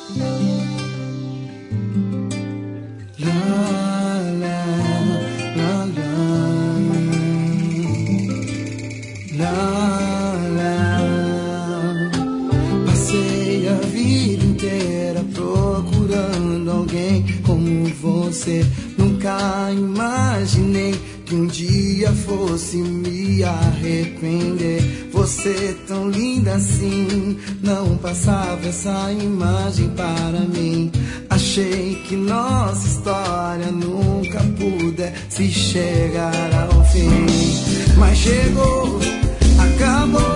Passei a vida inteira procurando alguém como você. Nunca imaginei que um dia fosse me arrepender. Você tão linda assim, não passava essa imagem para mim. Achei que nossa história nunca pudesse chegar ao fim, mas chegou, acabou.